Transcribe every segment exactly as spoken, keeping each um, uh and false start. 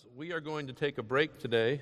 We are going to take a break today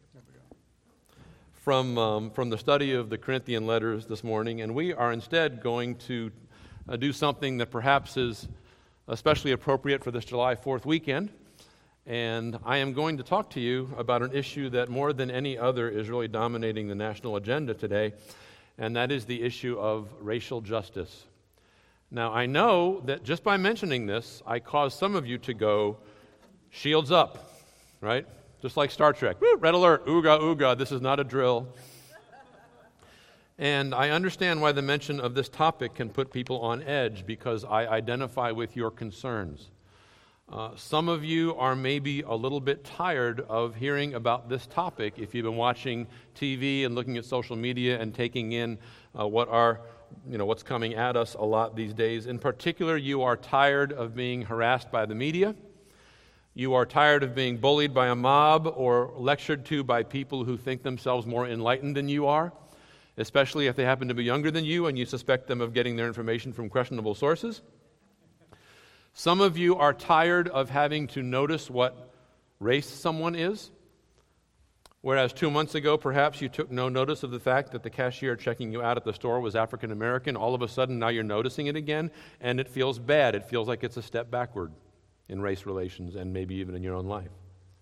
from um, from the study of the Corinthian letters this morning, and we are instead going to uh, do something that perhaps is especially appropriate for this July fourth weekend. And I am going to talk to you about an issue that more than any other is really dominating the national agenda today, and that is the issue of racial justice. Now, I know that just by mentioning this, I caused some of you to go, shields up, right? Just like Star Trek. Woo, red alert, ooga, ooga, this is not a drill. And I understand why the mention of this topic can put people on edge, because I identify with your concerns. Uh, some of you are maybe a little bit tired of hearing about this topic if you've been watching T V and looking at social media and taking in uh, what are, you know, what's coming at us a lot these days. In particular, you are tired of being harassed by the media. You are tired of being bullied by a mob or lectured to by people who think themselves more enlightened than you are, especially if they happen to be younger than you and you suspect them of getting their information from questionable sources. Some of you are tired of having to notice what race someone is, whereas two months ago, perhaps you took no notice of the fact that the cashier checking you out at the store was African American. All of a sudden, now you're noticing it again, and it feels bad. It feels like it's a step backward in race relations and maybe even in your own life.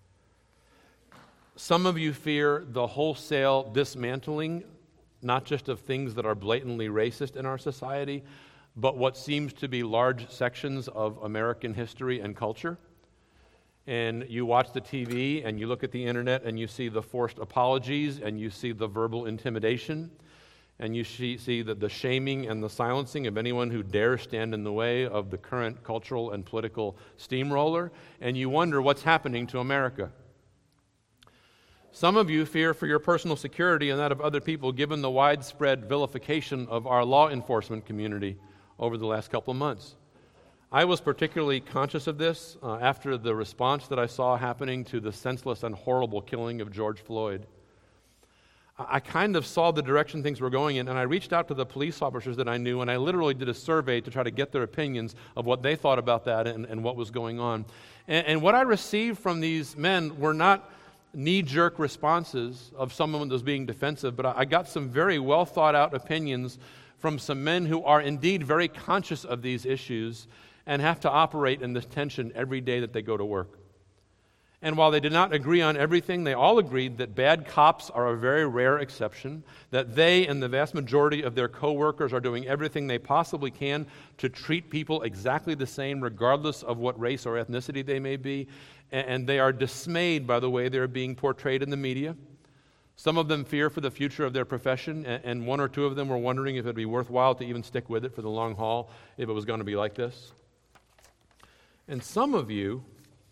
Some of you fear the wholesale dismantling, not just of things that are blatantly racist in our society, but what seems to be large sections of American history and culture. And you watch the T V and you look at the internet and you see the forced apologies and you see the verbal intimidation and you see, see the, the shaming and the silencing of anyone who dares stand in the way of the current cultural and political steamroller, and you wonder what's happening to America. Some of you fear for your personal security and that of other people given the widespread vilification of our law enforcement community over the last couple of months. I was particularly conscious of this uh, after the response that I saw happening to the senseless and horrible killing of George Floyd. I, I kind of saw the direction things were going in, and I reached out to the police officers that I knew, and I literally did a survey to try to get their opinions of what they thought about that and, and what was going on. And, and what I received from these men were not knee-jerk responses of someone that was being defensive, but I, I got some very well-thought-out opinions from some men who are indeed very conscious of these issues and have to operate in this tension every day that they go to work. And while they did not agree on everything, they all agreed that bad cops are a very rare exception, that they and the vast majority of their co-workers are doing everything they possibly can to treat people exactly the same, regardless of what race or ethnicity they may be, and they are dismayed by the way they're being portrayed in the media. Some of them fear for the future of their profession, and one or two of them were wondering if it would be worthwhile to even stick with it for the long haul if it was going to be like this. And some of you,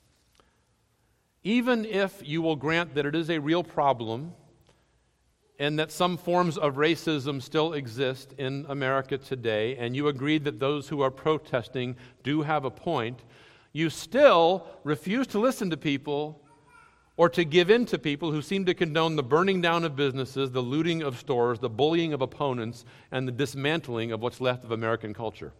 even if you will grant that it is a real problem and that some forms of racism still exist in America today, and you agree that those who are protesting do have a point, you still refuse to listen to people or to give in to people who seem to condone the burning down of businesses, the looting of stores, the bullying of opponents, and the dismantling of what's left of American culture.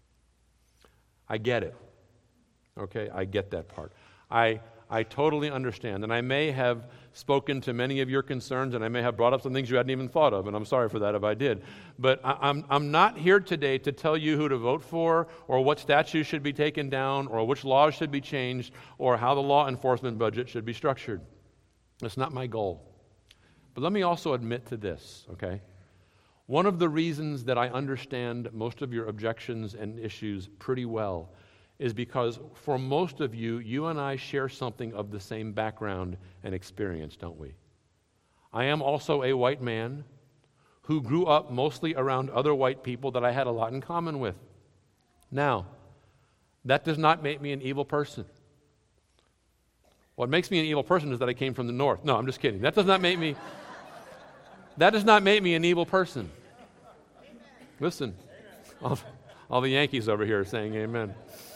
I get it. Okay, I get that part. I I totally understand, and I may have spoken to many of your concerns, and I may have brought up some things you hadn't even thought of, and I'm sorry for that if I did. But I, I'm I'm not here today to tell you who to vote for, or what statues should be taken down, or which laws should be changed, or how the law enforcement budget should be structured. That's not my goal. But let me also admit to this, okay? One of the reasons that I understand most of your objections and issues pretty well is because for most of you, you and I share something of the same background and experience, don't we? I am also a white man who grew up mostly around other white people that I had a lot in common with. Now, that does not make me an evil person. What makes me an evil person is that I came from the north. No, I'm just kidding. That does not make me, that does not make me an evil person. Listen, all, all the Yankees over here are saying amen.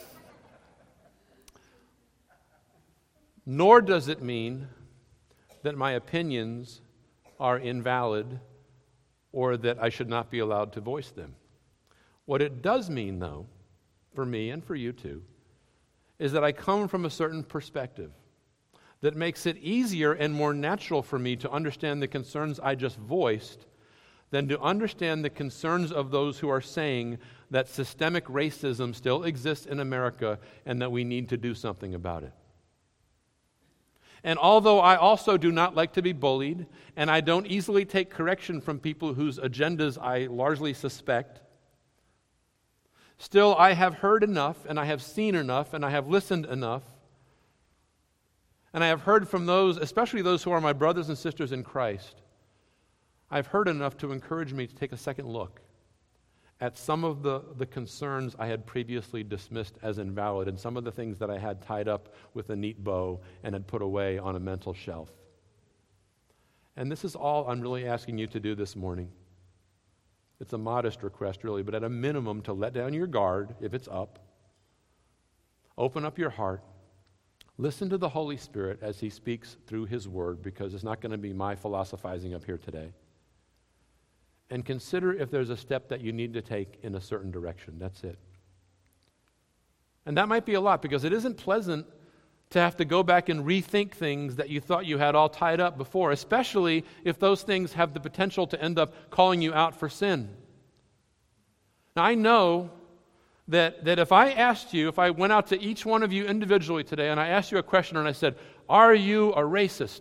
Nor does it mean that my opinions are invalid or that I should not be allowed to voice them. What it does mean, though, for me and for you too, is that I come from a certain perspective that makes it easier and more natural for me to understand the concerns I just voiced than to understand the concerns of those who are saying that systemic racism still exists in America and that we need to do something about it. And although I also do not like to be bullied, and I don't easily take correction from people whose agendas I largely suspect, still I have heard enough, and I have seen enough, and I have listened enough, and I have heard from those, especially those who are my brothers and sisters in Christ, I've heard enough to encourage me to take a second look at some of the, the concerns I had previously dismissed as invalid and some of the things that I had tied up with a neat bow and had put away on a mental shelf. And this is all I'm really asking you to do this morning. It's a modest request, really, but at a minimum to let down your guard if it's up. Open up your heart. Listen to the Holy Spirit as He speaks through His Word, because it's not going to be my philosophizing up here today. And consider if there's a step that you need to take in a certain direction. That's it. And that might be a lot, because it isn't pleasant to have to go back and rethink things that you thought you had all tied up before, especially if those things have the potential to end up calling you out for sin. Now, I know that, that if I asked you, if I went out to each one of you individually today and I asked you a question and I said, "Are you a racist?"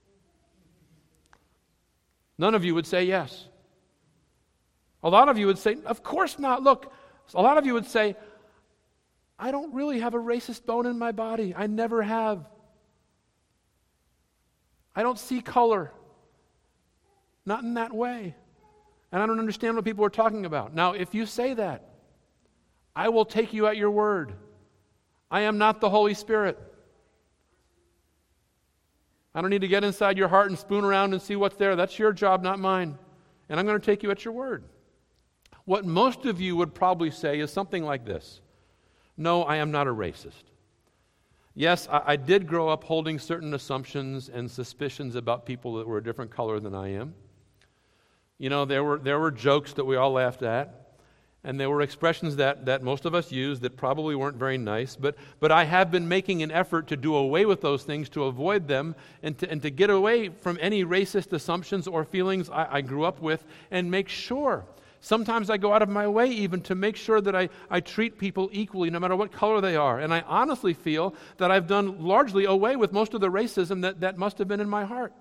None of you would say yes. A lot of you would say, "Of course not." Look, a lot of you would say, "I don't really have a racist bone in my body. I never have. I don't see color. Not in that way. And I don't understand what people are talking about." Now, if you say that, I will take you at your word. I am not the Holy Spirit. I don't need to get inside your heart and spoon around and see what's there. That's your job, not mine. And I'm going to take you at your word. What most of you would probably say is something like this: "No, I am not a racist. Yes, I, I did grow up holding certain assumptions and suspicions about people that were a different color than I am. You know, there were there were jokes that we all laughed at, and there were expressions that, that most of us used that probably weren't very nice, but but I have been making an effort to do away with those things, to avoid them, and to, and to get away from any racist assumptions or feelings I, I grew up with, and make sure. Sometimes I go out of my way even to make sure that I, I treat people equally, no matter what color they are. And I honestly feel that I've done largely away with most of the racism that, that must have been in my heart.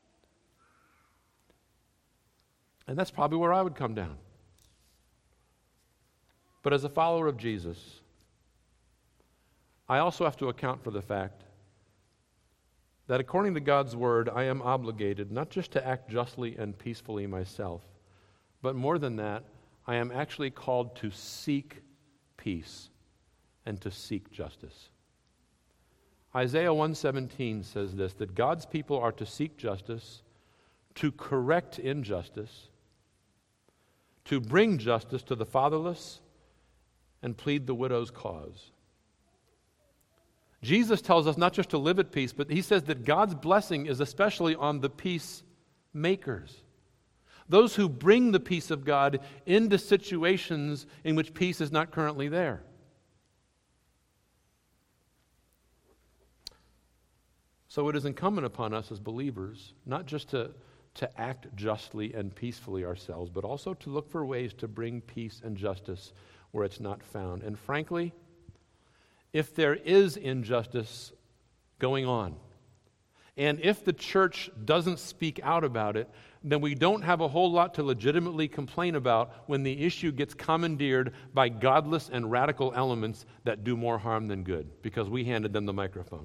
And that's probably where I would come down. But as a follower of Jesus, I also have to account for the fact that according to God's Word, I am obligated not just to act justly and peacefully myself, but more than that, I am actually called to seek peace and to seek justice. Isaiah one seventeen says this, that God's people are to seek justice, to correct injustice, to bring justice to the fatherless, and plead the widow's cause. Jesus tells us not just to live at peace, but He says that God's blessing is especially on the peacemakers. Those who bring the peace of God into situations in which peace is not currently there. So it is incumbent upon us as believers not just to, to act justly and peacefully ourselves, but also to look for ways to bring peace and justice where it's not found. And frankly, if there is injustice going on, and if the church doesn't speak out about it, then we don't have a whole lot to legitimately complain about when the issue gets commandeered by godless and radical elements that do more harm than good, because we handed them the microphone.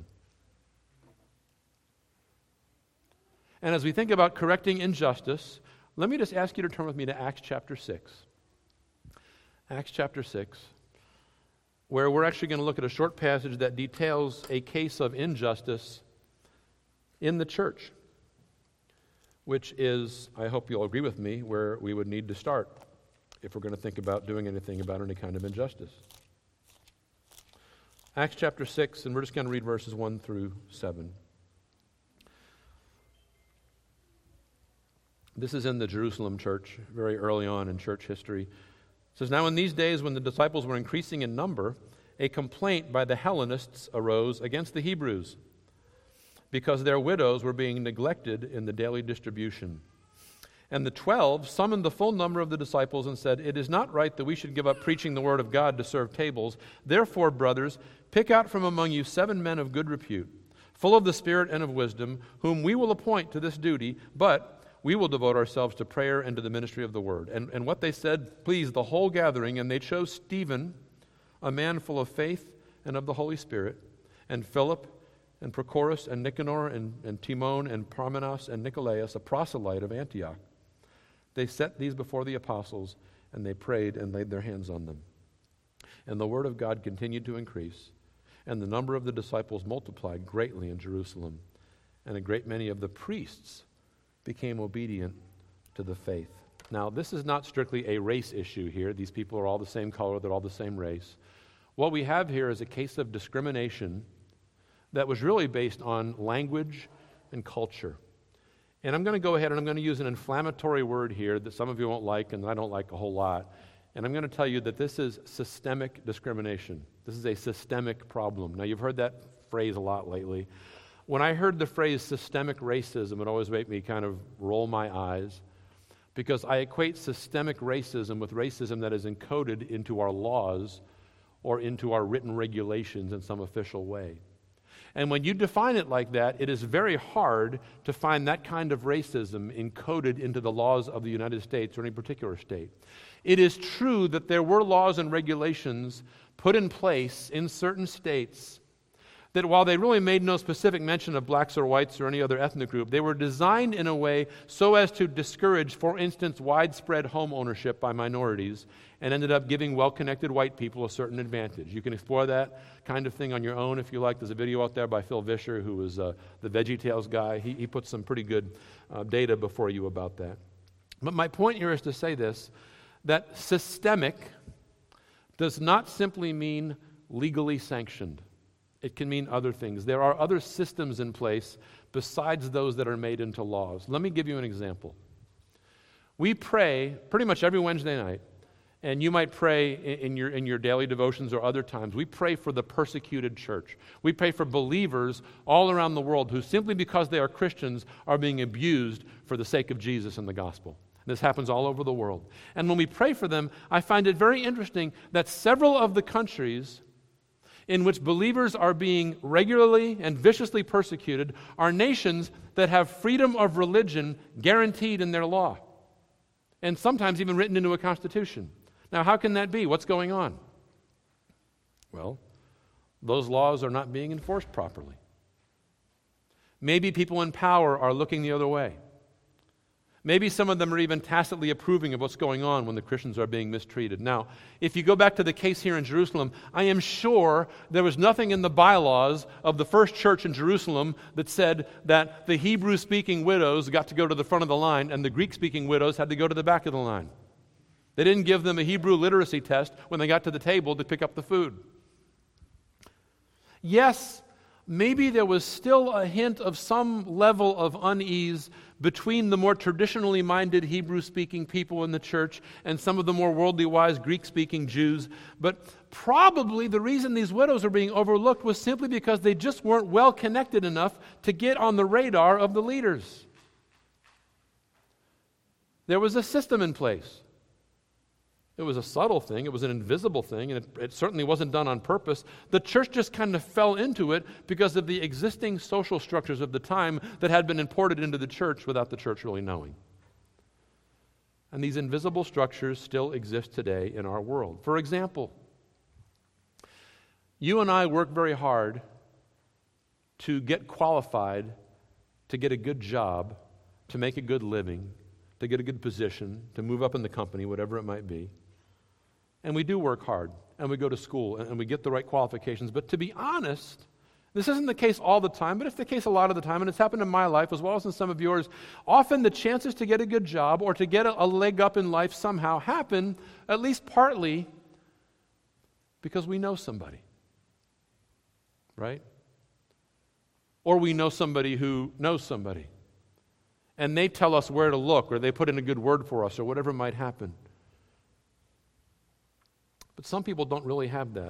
And as we think about correcting injustice, let me just ask you to turn with me to Acts chapter six. Acts chapter six, where we're actually going to look at a short passage that details a case of injustice in the church, which is, I hope you'll agree with me, where we would need to start if we're going to think about doing anything about any kind of injustice. Acts chapter six, and we're just going to read verses one through seven. This is in the Jerusalem church, very early on in church history. It says, "Now in these days when the disciples were increasing in number, a complaint by the Hellenists arose against the Hebrews, because their widows were being neglected in the daily distribution. And the twelve summoned the full number of the disciples and said, "It is not right that we should give up preaching the word of God to serve tables. Therefore, brothers, pick out from among you seven men of good repute, full of the Spirit and of wisdom, whom we will appoint to this duty, but we will devote ourselves to prayer and to the ministry of the word." And, and what they said pleased the whole gathering, and they chose Stephen, a man full of faith and of the Holy Spirit, and Philip, and Prochorus, and Nicanor, and, and Timon, and Parmenas, and Nicolaus, a proselyte of Antioch. They set these before the apostles, and they prayed and laid their hands on them. And the word of God continued to increase, and the number of the disciples multiplied greatly in Jerusalem, and a great many of the priests became obedient to the faith. Now, this is not strictly a race issue here. These people are all the same color, they're all the same race. What we have here is a case of discrimination that was really based on language and culture. And I'm going to go ahead and I'm going to use an inflammatory word here that some of you won't like and I don't like a whole lot. And I'm going to tell you that this is systemic discrimination. This is a systemic problem. Now, you've heard that phrase a lot lately. When I heard the phrase systemic racism, it always made me kind of roll my eyes because I equate systemic racism with racism that is encoded into our laws or into our written regulations in some official way. And when you define it like that, it is very hard to find that kind of racism encoded into the laws of the United States or any particular state. It is true that there were laws and regulations put in place in certain states that while they really made no specific mention of blacks or whites or any other ethnic group, they were designed in a way so as to discourage, for instance, widespread home ownership by minorities and ended up giving well-connected white people a certain advantage. You can explore that kind of thing on your own if you like. There's a video out there by Phil Vischer, who was uh, the VeggieTales guy. He, he puts some pretty good uh, data before you about that. But my point here is to say this, that systemic does not simply mean legally sanctioned. It can mean other things. There are other systems in place besides those that are made into laws. Let me give you an example. We pray pretty much every Wednesday night, and you might pray in your, in your daily devotions or other times. We pray for the persecuted church. We pray for believers all around the world who simply because they are Christians are being abused for the sake of Jesus and the gospel. This happens all over the world. And when we pray for them, I find it very interesting that several of the countries in which believers are being regularly and viciously persecuted are nations that have freedom of religion guaranteed in their law, and sometimes even written into a constitution. Now, how can that be? What's going on? Well, those laws are not being enforced properly. Maybe people in power are looking the other way. Maybe some of them are even tacitly approving of what's going on when the Christians are being mistreated. Now, if you go back to the case here in Jerusalem, I am sure there was nothing in the bylaws of the first church in Jerusalem that said that the Hebrew-speaking widows got to go to the front of the line and the Greek-speaking widows had to go to the back of the line. They didn't give them a Hebrew literacy test when they got to the table to pick up the food. Yes, maybe there was still a hint of some level of unease between the more traditionally minded Hebrew-speaking people in the church and some of the more worldly wise Greek-speaking Jews. But probably the reason these widows are being overlooked was simply because they just weren't well connected enough to get on the radar of the leaders. There was a system in place. It was a subtle thing, it was an invisible thing, and it, it certainly wasn't done on purpose. The church just kind of fell into it because of the existing social structures of the time that had been imported into the church without the church really knowing. And these invisible structures still exist today in our world. For example, you and I work very hard to get qualified, to get a good job, to make a good living, to get a good position, to move up in the company, whatever it might be. And we do work hard, and we go to school, and we get the right qualifications. But to be honest, this isn't the case all the time, but it's the case a lot of the time, and it's happened in my life as well as in some of yours. Often the chances to get a good job or to get a, a leg up in life somehow happen, at least partly, because we know somebody, right? Or we know somebody who knows somebody, and they tell us where to look, or they put in a good word for us, or whatever might happen. But some people don't really have that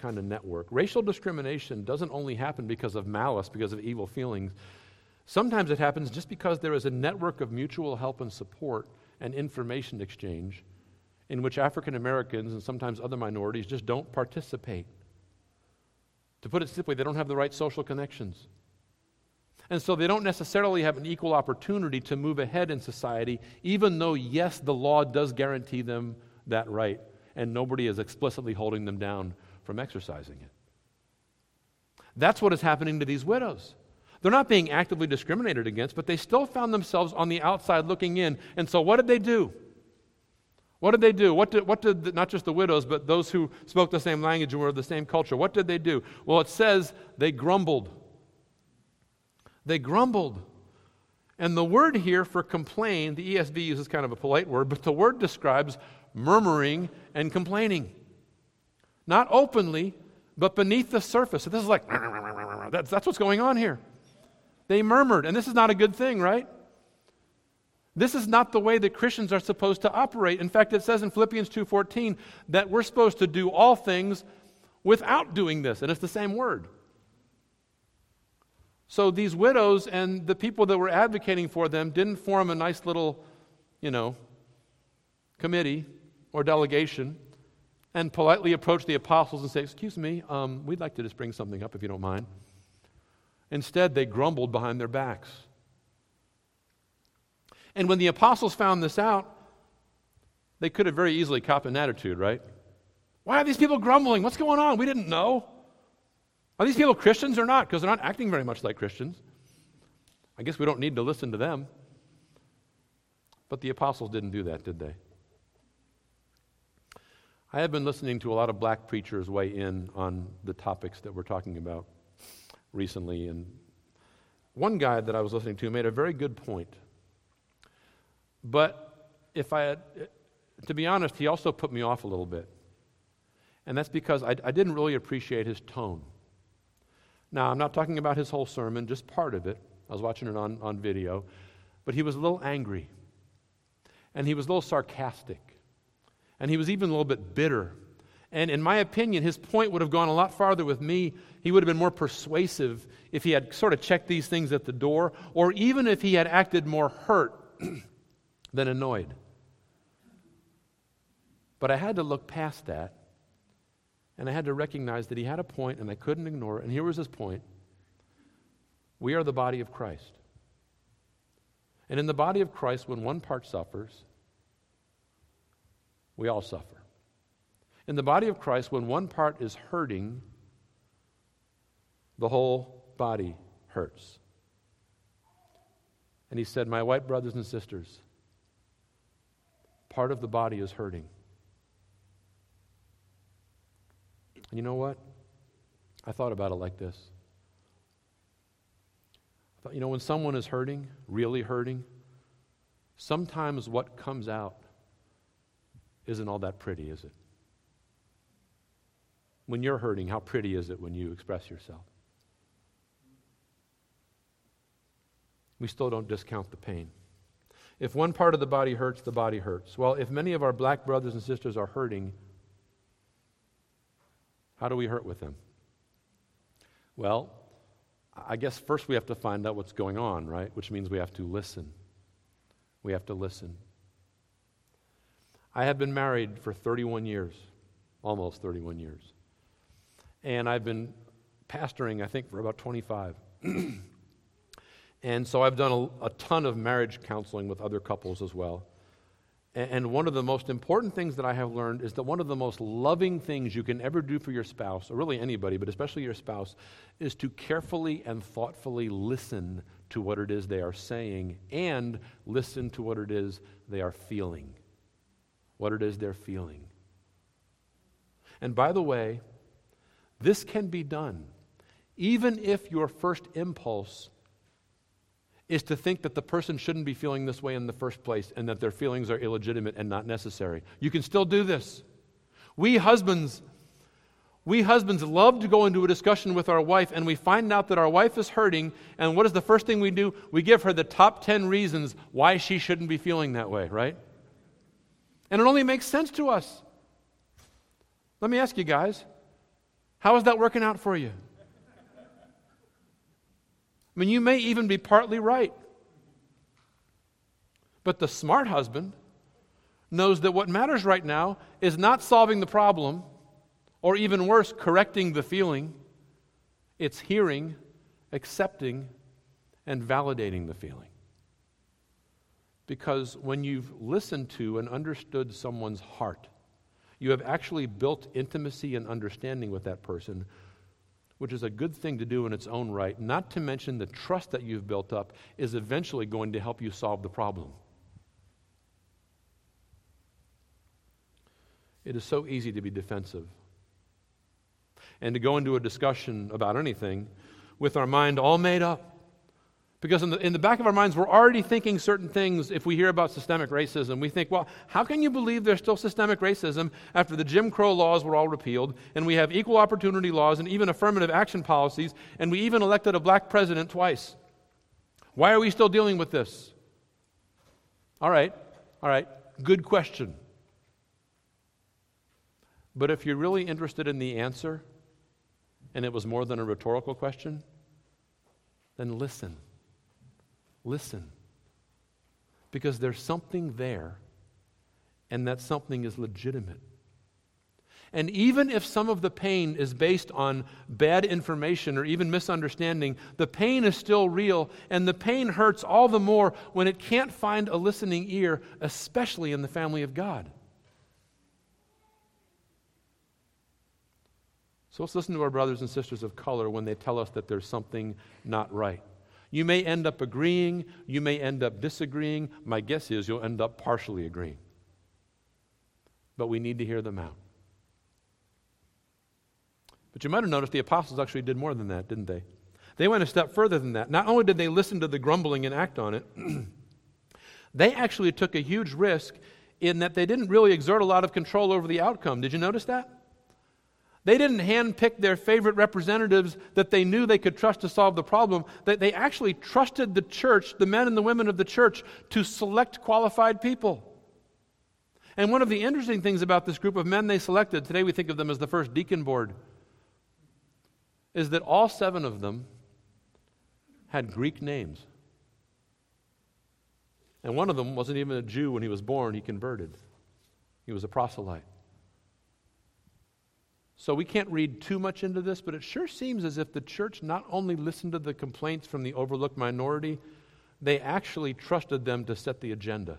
kind of network. Racial discrimination doesn't only happen because of malice, because of evil feelings. Sometimes it happens just because there is a network of mutual help and support and information exchange in which African Americans and sometimes other minorities just don't participate. To put it simply, they don't have the right social connections. And so they don't necessarily have an equal opportunity to move ahead in society, even though, yes, the law does guarantee them that right, and nobody is explicitly holding them down from exercising it. That's what is happening to these widows. They're not being actively discriminated against, but they still found themselves on the outside looking in. And so what did they do? What did they do? What did, what did the, not just the widows, but those who spoke the same language and were of the same culture, what did they do? Well, it says they grumbled. They grumbled. And the word here for complain, the E S V uses kind of a polite word, but the word describes murmuring and complaining. Not openly, but beneath the surface. So this is like, that's, that's what's going on here. They murmured, and this is not a good thing, right? This is not the way that Christians are supposed to operate. In fact, it says in Philippians two fourteen that we're supposed to do all things without doing this, and it's the same word. So these widows and the people that were advocating for them didn't form a nice little, you know, committee or delegation and politely approach the apostles and say, excuse me, um, we'd like to just bring something up if you don't mind. Instead, they grumbled behind their backs. And when the apostles found this out, they could have very easily copped an attitude, right? Why are these people grumbling? What's going on? We didn't know. Are these people Christians or not? Because they're not acting very much like Christians. I guess we don't need to listen to them. But the apostles didn't do that, did they? I have been listening to a lot of black preachers weigh in on the topics that we're talking about recently. And one guy that I was listening to made a very good point. But if I had, to be honest, he also put me off a little bit. And that's because I, I didn't really appreciate his tone. Now, I'm not talking about his whole sermon, just part of it. I was watching it on, on video. But he was a little angry. And he was a little sarcastic. And he was even a little bit bitter. And in my opinion, his point would have gone a lot farther with me. He would have been more persuasive if he had sort of checked these things at the door, or even if he had acted more hurt than annoyed. But I had to look past that, and I had to recognize that he had a point, and I couldn't ignore it. And here was his point. We are the body of Christ. And in the body of Christ, when one part suffers, we all suffer. In the body of Christ, when one part is hurting, the whole body hurts. And he said, my white brothers and sisters, part of the body is hurting. And you know what? I thought about it like this. I thought, you know, when someone is hurting, really hurting, sometimes what comes out isn't all that pretty, is it? When you're hurting, how pretty is it when you express yourself? We still don't discount the pain. If one part of the body hurts, the body hurts. Well, if many of our black brothers and sisters are hurting, how do we hurt with them? Well, I guess first we have to find out what's going on, right? Which means we have to listen. We have to listen. I have been married for thirty-one years, almost thirty-one years. And I've been pastoring, I think, for about twenty-five. And so I've done a, a ton of marriage counseling with other couples as well. And, and one of the most important things that I have learned is that one of the most loving things you can ever do for your spouse, or really anybody, but especially your spouse, is to carefully and thoughtfully listen to what it is they are saying and listen to what it is they are feeling. What it is they're feeling. And by the way, this can be done even if your first impulse is to think that the person shouldn't be feeling this way in the first place and that their feelings are illegitimate and not necessary. You can still do this. We husbands, we husbands love to go into a discussion with our wife and we find out that our wife is hurting, and what is the first thing we do? We give her the top ten reasons why she shouldn't be feeling that way, right? And it only makes sense to us. Let me ask you guys, How is that working out for you? I mean, you may even be partly right. But the smart husband knows that what matters right now is not solving the problem, or even worse, correcting the feeling. It's hearing, accepting, and validating the feeling. Because when you've listened to and understood someone's heart, you have actually built intimacy and understanding with that person, which is a good thing to do in its own right. Not to mention the trust that you've built up is eventually going to help you solve the problem. It is so easy to be defensive and to go into a discussion about anything with our mind all made up. Because in the, in the back of our minds, we're already thinking certain things. If we hear about systemic racism, we think, well, how can you believe there's still systemic racism after the Jim Crow laws were all repealed, and we have equal opportunity laws and even affirmative action policies, and we even elected a black president twice? Why are we still dealing with this? All right, all right, good question. But if you're really interested in the answer, and it was more than a rhetorical question, then listen. Listen. Because there's something there, and that something is legitimate. And even if some of the pain is based on bad information or even misunderstanding, the pain is still real, and the pain hurts all the more when it can't find a listening ear, especially in the family of God. So let's listen to our brothers and sisters of color when they tell us that there's something not right. You may end up agreeing, you may end up disagreeing. My guess is you'll end up partially agreeing. But we need to hear them out. But you might have noticed the apostles actually did more than that, didn't they? They went a step further than that. Not only did they listen to the grumbling and act on it, they actually took a huge risk in that they didn't really exert a lot of control over the outcome. Did you notice that? They didn't handpick their favorite representatives that they knew they could trust to solve the problem. They, they actually trusted the church, the men and the women of the church, to select qualified people. And one of the interesting things about this group of men they selected, today we think of them as the first deacon board, is that all seven of them had Greek names. And one of them wasn't even a Jew when he was born, he converted. He was a proselyte. So we can't read too much into this, but it sure seems as if the church not only listened to the complaints from the overlooked minority, they actually trusted them to set the agenda.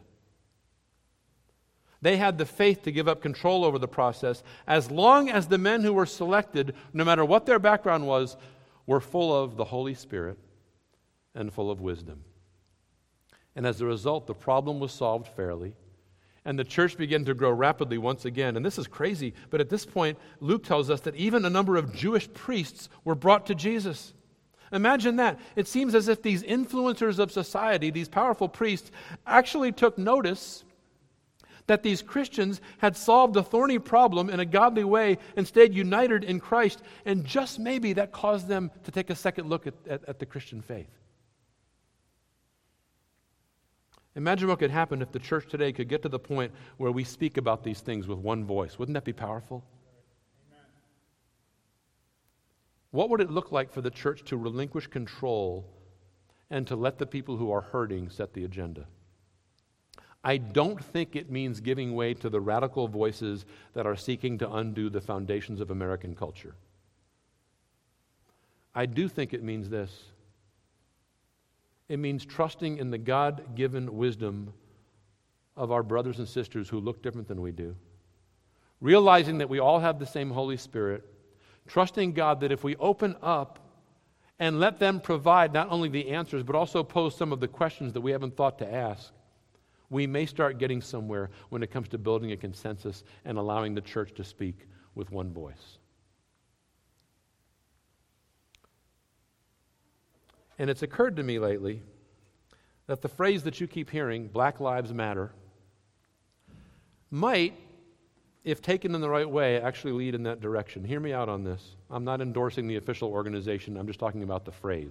They had the faith to give up control over the process as long as the men who were selected, no matter what their background was, were full of the Holy Spirit and full of wisdom. And as a result, the problem was solved fairly. And the church began to grow rapidly once again. And this is crazy, but at this point, Luke tells us that even a number of Jewish priests were brought to Jesus. Imagine that. It seems as if these influencers of society, these powerful priests, actually took notice that these Christians had solved a thorny problem in a godly way and stayed united in Christ. And just maybe that caused them to take a second look at, at, at the Christian faith. Imagine what could happen if the church today could get to the point where we speak about these things with one voice. Wouldn't that be powerful? Amen. What would it look like for the church to relinquish control and to let the people who are hurting set the agenda? I don't think it means giving way to the radical voices that are seeking to undo the foundations of American culture. I do think it means this. It means trusting in the God-given wisdom of our brothers and sisters who look different than we do. Realizing that we all have the same Holy Spirit. Trusting God that if we open up and let them provide not only the answers, but also pose some of the questions that we haven't thought to ask, we may start getting somewhere when it comes to building a consensus and allowing the church to speak with one voice. And it's occurred to me lately that the phrase that you keep hearing, Black Lives Matter, might, if taken in the right way, actually lead in that direction. Hear me out on this. I'm not endorsing the official organization. I'm just talking about the phrase.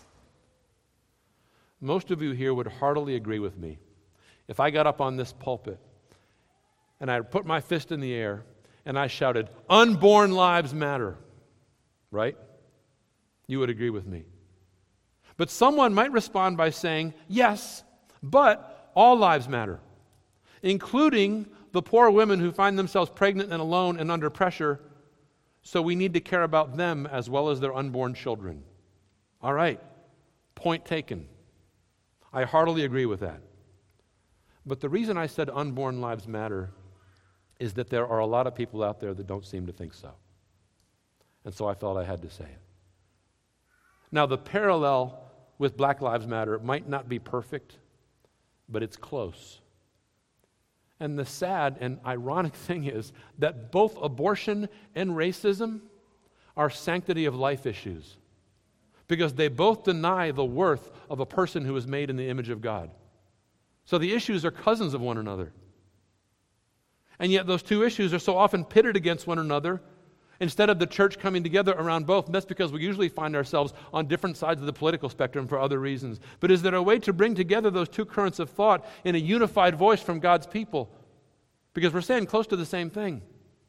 Most of you here would heartily agree with me if I got up on this pulpit and I put my fist in the air and I shouted, "Unborn lives matter." right? You would agree with me. But someone might respond by saying, yes, but all lives matter, including the poor women who find themselves pregnant and alone and under pressure, so we need to care about them as well as their unborn children. All right, point taken. I heartily agree with that. But the reason I said unborn lives matter is that there are a lot of people out there that don't seem to think so. And so I felt I had to say it. Now, the parallel with Black Lives Matter might not be perfect, but it's close. And the sad and ironic thing is that both abortion and racism are sanctity of life issues, because they both deny the worth of a person who is made in the image of God. So the issues are cousins of one another. And yet those two issues are so often pitted against one another instead of the church coming together around both. And that's because we usually find ourselves on different sides of the political spectrum for other reasons. But is there a way to bring together those two currents of thought in a unified voice from God's people? Because we're saying close to the same thing.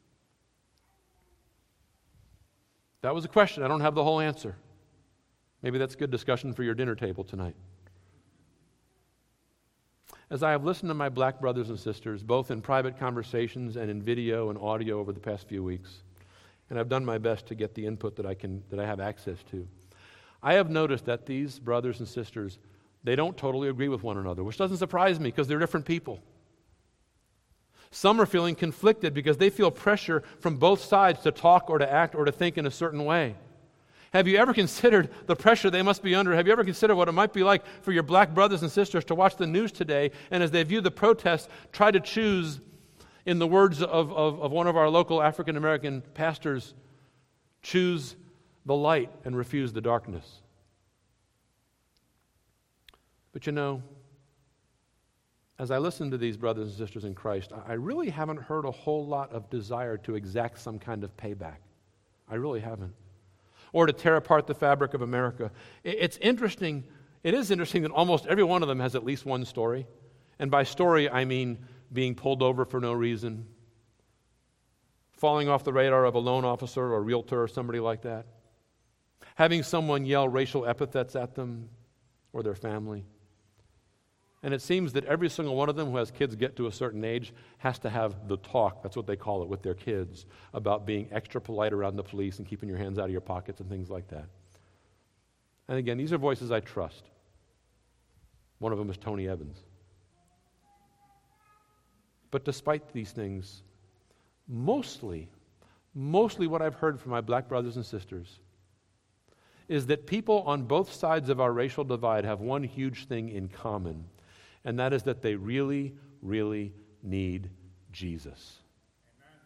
That was a question. I don't have the whole answer. Maybe that's good discussion for your dinner table tonight. As I have listened to my black brothers and sisters, both in private conversations and in video and audio over the past few weeks, and I've done my best to get the input that I can, that I have access to, I have noticed that these brothers and sisters, they don't totally agree with one another, which doesn't surprise me because they're different people. Some are feeling conflicted because they feel pressure from both sides to talk or to act or to think in a certain way. Have you ever considered the pressure they must be under? Have you ever considered what it might be like for your black brothers and sisters to watch the news today and as they view the protests, try to choose, in the words of, of, of one of our local African American pastors, choose the light and refuse the darkness? But you know, as I listen to these brothers and sisters in Christ, I really haven't heard a whole lot of desire to exact some kind of payback. I really haven't. Or to tear apart the fabric of America. It's interesting, it is interesting that almost every one of them has at least one story. And by story, I mean being pulled over for no reason, falling off the radar of a loan officer or a realtor or somebody like that, having someone yell racial epithets at them or their family. And it seems that every single one of them who has kids get to a certain age has to have the talk, that's what they call it, with their kids, about being extra polite around the police and keeping your hands out of your pockets and things like that. And again, these are voices I trust. One of them is Tony Evans. But despite these things, mostly, mostly what I've heard from my black brothers and sisters is that people on both sides of our racial divide have one huge thing in common, and that is that they really, really need Jesus. Amen.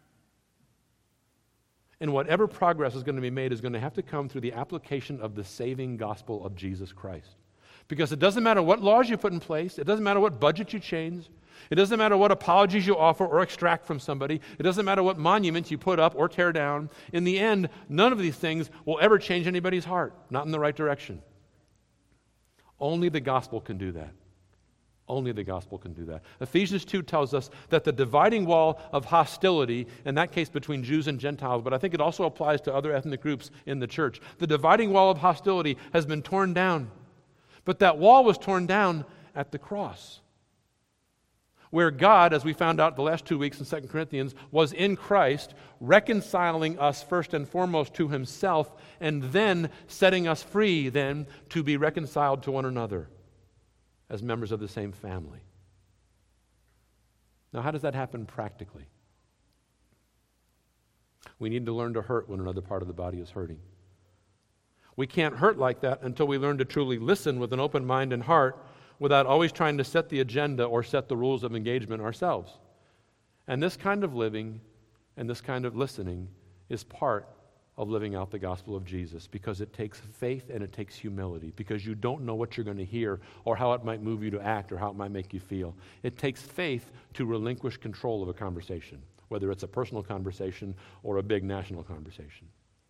And whatever progress is going to be made is going to have to come through the application of the saving gospel of Jesus Christ. Because it doesn't matter what laws you put in place, it doesn't matter what budget you change, it doesn't matter what apologies you offer or extract from somebody, it doesn't matter what monuments you put up or tear down. In the end, none of these things will ever change anybody's heart, not in the right direction. Only the gospel can do that. Only the gospel can do that. Ephesians two tells us that the dividing wall of hostility, in that case between Jews and Gentiles, but I think it also applies to other ethnic groups in the church, the dividing wall of hostility has been torn down. But that wall was torn down at the cross, where God, as we found out the last two weeks in Second Corinthians, was in Christ, reconciling us first and foremost to himself, and then setting us free then to be reconciled to one another as members of the same family. Now, how does that happen practically? We need to learn to hurt when another part of the body is hurting. We can't hurt like that until we learn to truly listen with an open mind and heart without always trying to set the agenda or set the rules of engagement ourselves. And this kind of living and this kind of listening is part of living out the gospel of Jesus, because it takes faith and it takes humility, because you don't know what you're going to hear or how it might move you to act or how it might make you feel. It takes faith to relinquish control of a conversation, whether it's a personal conversation or a big national conversation.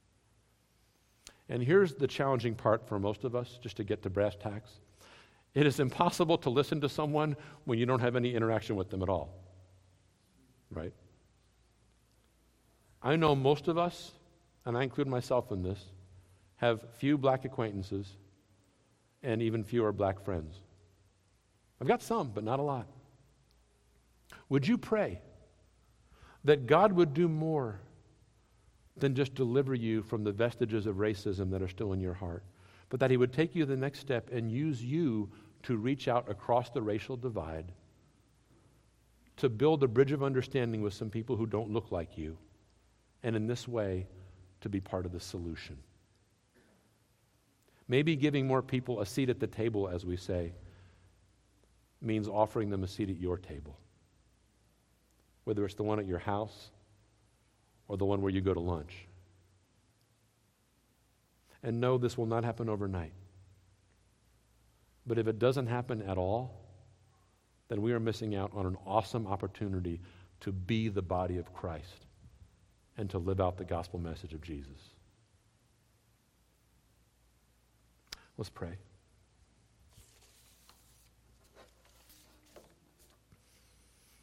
And here's the challenging part for most of us, just to get to brass tacks. It is impossible to listen to someone when you don't have any interaction with them at all. Right? I know most of us, and I include myself in this, have few black acquaintances and even fewer black friends. I've got some, but not a lot. Would you pray that God would do more than just deliver you from the vestiges of racism that are still in your heart, but that he would take you the next step and use you to reach out across the racial divide, to build a bridge of understanding with some people who don't look like you, and in this way, to be part of the solution. Maybe giving more people a seat at the table, as we say, means offering them a seat at your table, whether it's the one at your house or the one where you go to lunch. And no, this will not happen overnight. But if it doesn't happen at all, then we are missing out on an awesome opportunity to be the body of Christ and to live out the gospel message of Jesus. Let's pray.